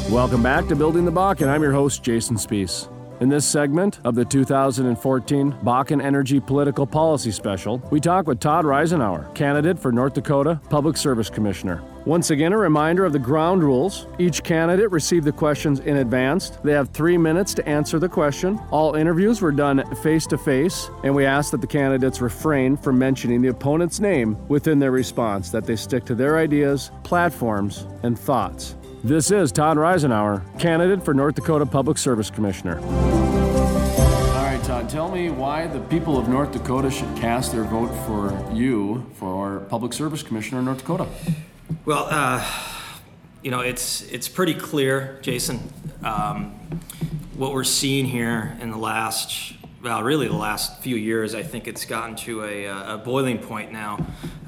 Welcome back to Building the Bakken. I'm your host, Jason Spiess. In this segment of the 2014 Bakken Energy Political Policy Special, we talk with Todd Reisenauer, candidate for North Dakota Public Service Commissioner. Once again, a reminder of the ground rules. Each candidate received the questions in advance. They have 3 minutes to answer the question. All interviews were done face-to-face, and we ask that the candidates refrain from mentioning the opponent's name within their response, that they stick to their ideas, platforms, and thoughts. This is Todd Reisenauer, candidate for North Dakota Public Service Commissioner. All right, Todd, tell me why the people of North Dakota should cast their vote for you for Public Service Commissioner in North Dakota. Well, it's pretty clear, Jason. What we're seeing here in the last few years, I think it's gotten to a boiling point now,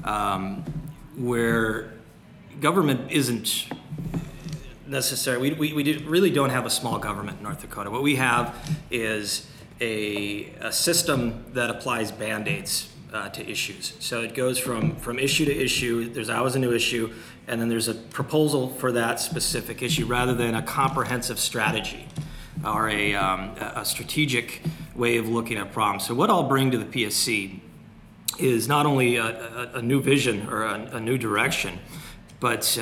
where government isn't necessary. We really don't have a small government in North Dakota. What we have is a system that applies band-aids to issues. So it goes from issue to issue. There's always a new issue, and then there's a proposal for that specific issue rather than a comprehensive strategy or a strategic way of looking at problems. So what I'll bring to the PSC is not only a new vision or a new direction, but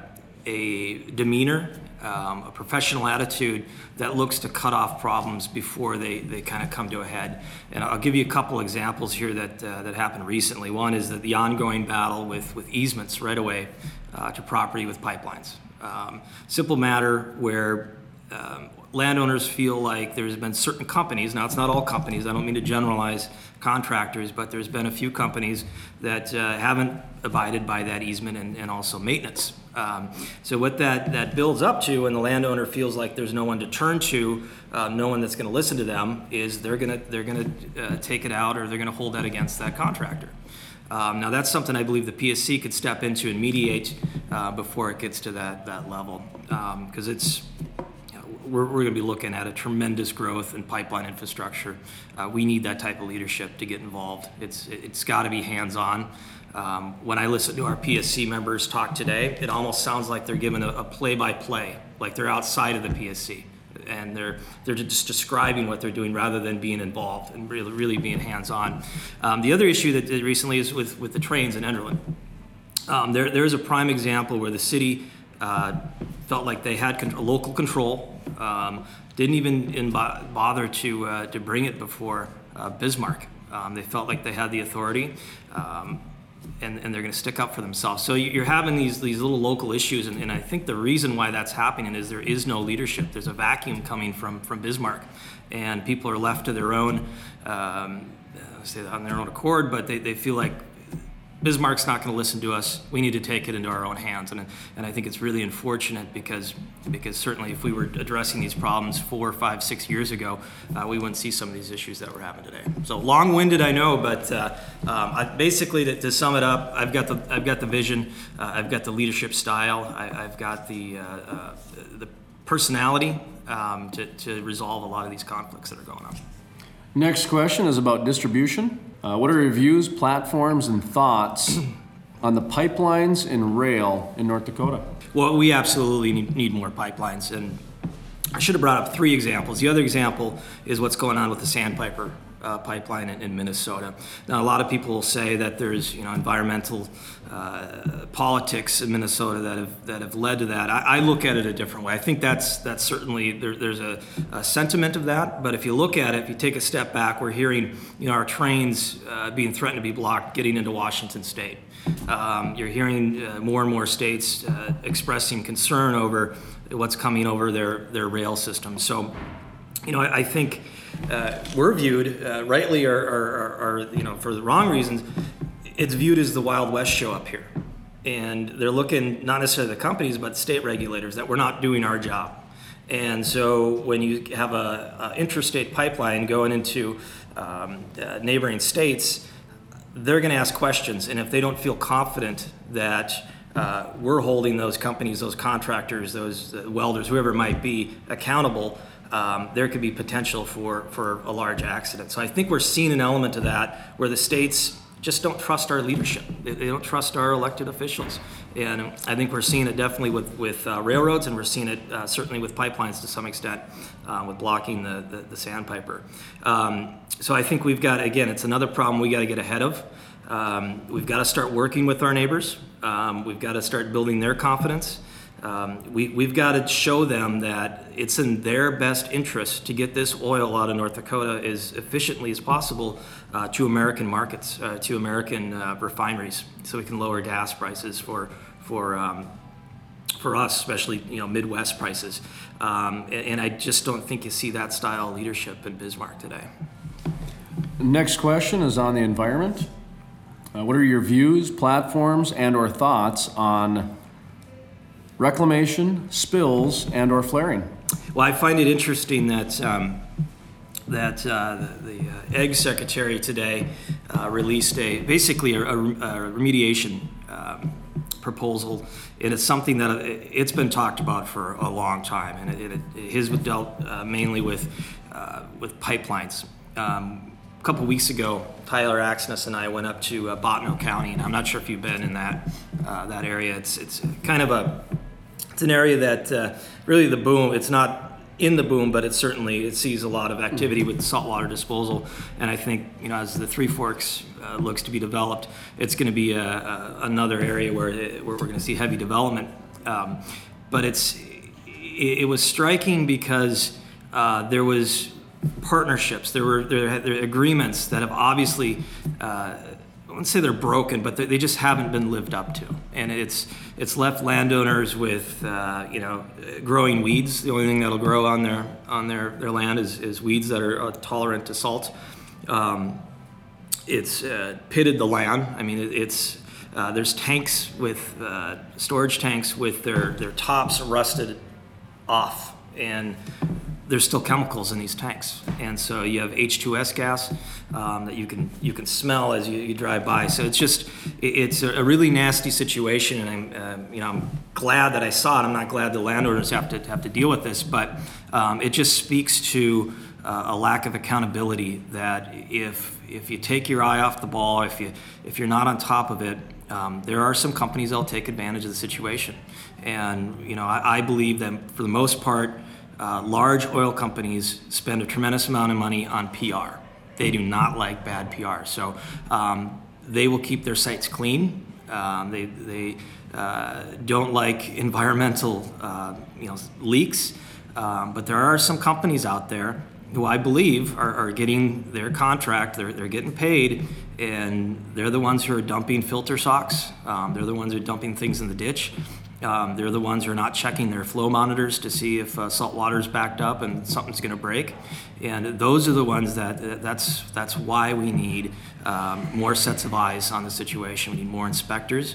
a demeanor, a professional attitude that looks to cut off problems before they kind of come to a head. And I'll give you a couple examples here that happened recently. One is the ongoing battle with easements right away to property with pipelines. Simple matter where landowners feel like there's been certain companies, now it's not all companies, I don't mean to generalize contractors, but there's been a few companies that haven't abided by that easement and also maintenance. So what that builds up to, and the landowner feels like there's no one to turn to, no one that's going to listen to them, is they're going to take it out, or they're going to hold that against that contractor. Now that's something I believe the PSC could step into and mediate before it gets to that level, because we're going to be looking at a tremendous growth in pipeline infrastructure. We need that type of leadership to get involved. It's got to be hands-on. When I listen to our PSC members talk today, it almost sounds like they're giving a play-by-play, like they're outside of the PSC, and they're just describing what they're doing rather than being involved and really being hands-on. The other issue that recently is with the trains in Enderlin. There's a prime example where the city felt like they had local control, didn't even bother to bring it before Bismarck. They felt like they had the authority, and they're going to stick up for themselves. So you're having these little local issues, and I think the reason why that's happening is there is no leadership. There's a vacuum coming from Bismarck, and people are left to their own, say on their own accord, but they feel like Bismarck's not going to listen to us. We need to take it into our own hands, and I think it's really unfortunate because certainly if we were addressing these problems 4, 5, 6 years ago, we wouldn't see some of these issues that we're having today. So long-winded, I know, but basically to sum it up, I've got the vision, I've got the leadership style, I've got the personality to resolve a lot of these conflicts that are going on. Next question is about distribution. What are your views, platforms, and thoughts on the pipelines and rail in North Dakota? Well, we absolutely need more pipelines, and I should have brought up 3 examples. The other example is what's going on with the Sandpiper pipeline in Minnesota. Now, a lot of people will say that there's environmental politics in Minnesota that have led to that. I look at it a different way. I think that's certainly there's a sentiment of that. But if you look at it, if you take a step back, we're hearing our trains being threatened to be blocked getting into Washington State. You're hearing more and more states expressing concern over what's coming over their rail system. So, I think we're viewed rightly or for the wrong reasons. It's viewed as the Wild West show up here, and they're looking not necessarily the companies but state regulators that we're not doing our job. And so when you have a interstate pipeline going into neighboring states, they're going to ask questions, and if they don't feel confident that we're holding those companies, those contractors, those welders, whoever it might be, accountable, there could be potential for a large accident. So I think we're seeing an element of that where the states just don't trust our leadership. They don't trust our elected officials. And I think we're seeing it definitely with railroads, and we're seeing it certainly with pipelines to some extent, with blocking the sandpiper. So I think we've got, again, it's another problem we got to get ahead of. We've got to start working with our neighbors. We've got to start building their confidence. We've got to show them that it's in their best interest to get this oil out of North Dakota as efficiently as possible to American markets, to American refineries, so we can lower gas prices for us, especially Midwest prices. And I just don't think you see that style of leadership in Bismarck today. Next question is on the environment. What are your views, platforms, and/or thoughts on reclamation, spills, and/or flaring? Well, I find it interesting that the Ag Secretary today released basically a remediation proposal, and it's something that it's been talked about for a long time, and his dealt mainly with pipelines. A couple weeks ago, Tyler Axness and I went up to Bottineau County, and I'm not sure if you've been in that area. It's kind of it's an area that really the boom. It's not in the boom, but it sees a lot of activity with saltwater disposal. And I think as the Three Forks looks to be developed, it's going to be another area where we're going to see heavy development. But it was striking because there was partnerships. There were agreements that have obviously, I wouldn't say they're broken, but they just haven't been lived up to. And it's left landowners with growing weeds. The only thing that'll grow on their land is weeds that are tolerant to salt. It's pitted the land. I mean, there's tanks with storage tanks with their tops rusted off, and there's still chemicals in these tanks, and so you have H2S gas that you can smell as you drive by. So it's a really nasty situation, and I'm glad that I saw it. I'm not glad the landowners have to deal with this, but it just speaks to a lack of accountability. That if you take your eye off the ball, if you're not on top of it, there are some companies that'll take advantage of the situation, and I believe that for the most part. Large oil companies spend a tremendous amount of money on PR. They do not like bad PR, so they will keep their sites clean. They don't like environmental leaks, but there are some companies out there who I believe are getting their contract. They're getting paid, and they're the ones who are dumping filter socks. They're the ones who are dumping things in the ditch. They're the ones who are not checking their flow monitors to see if salt water's backed up and something's going to break. And those are the ones that's why we need more sets of eyes on the situation. We need more inspectors.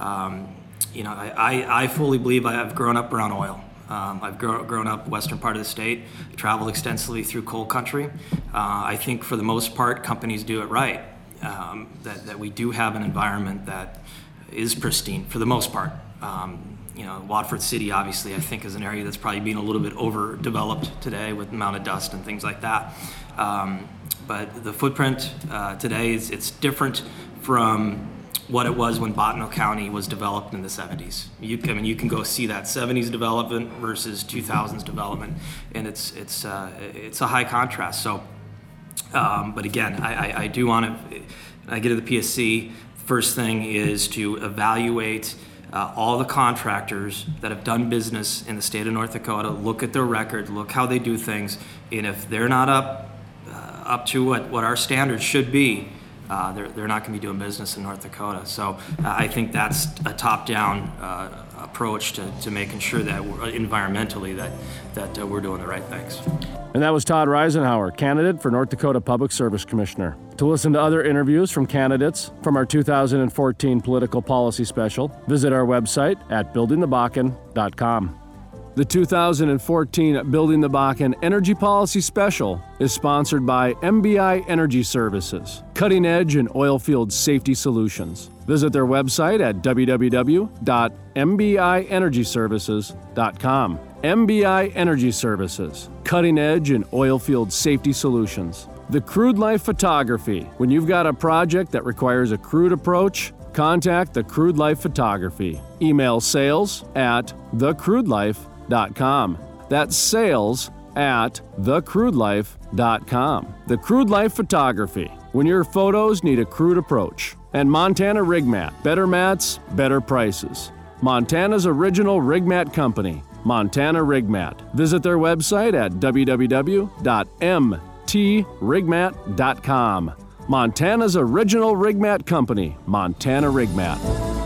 I fully believe I've grown up around oil. I've grown up western part of the state, traveled extensively through coal country. I think for the most part, companies do it right. That we do have an environment that is pristine for the most part. Watford City, obviously, I think is an area that's probably being a little bit overdeveloped today with the amount of dust and things like that. But the footprint today it's different from what it was when Bottineau County was developed in the 70s. You can go see that 70s development versus 2000s development, and it's a high contrast. So, but again, I do want to. I get to the PSC. First thing is to evaluate all the contractors that have done business in the state of North Dakota, look at their record, look how they do things, and if they're not up to what our standards should be, they're not going to be doing business in North Dakota. So I think that's a top-down approach to making sure that environmentally that we're doing the right things. And that was Todd Reisenhower, candidate for North Dakota Public Service Commissioner. To listen to other interviews from candidates from our 2014 Political Policy Special, visit our website at buildingthebakken.com. The 2014 Building the Bakken Energy Policy Special is sponsored by MBI Energy Services, cutting edge in oilfield safety solutions. Visit their website at www.mbienergyservices.com. MBI Energy Services, cutting edge in oilfield safety solutions. The Crude Life Photography. When you've got a project that requires a crude approach, contact The Crude Life Photography. Email sales@thecrudelife.com. That's sales@thecrudelife.com. The Crude Life Photography, when your photos need a crude approach. And Montana Rig Mat. Better mats, better prices. Montana's original rig mat company, Montana Rig Mat. Visit their website at www.mtrigmat.com. Montana's original rig mat company, Montana Rig Mat.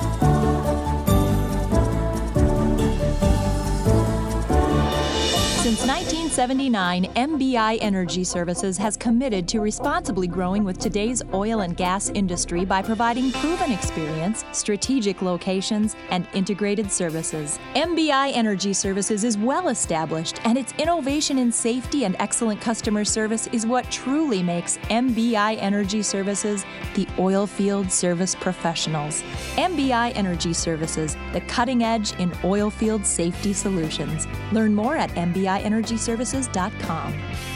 Since 1979, MBI Energy Services has committed to responsibly growing with today's oil and gas industry by providing proven experience, strategic locations, and integrated services. MBI Energy Services is well established, and its innovation in safety and excellent customer service is what truly makes MBI Energy Services the oil field service professionals. MBI Energy Services, the cutting edge in oil field safety solutions. Learn more at MBIEnergyServices.com.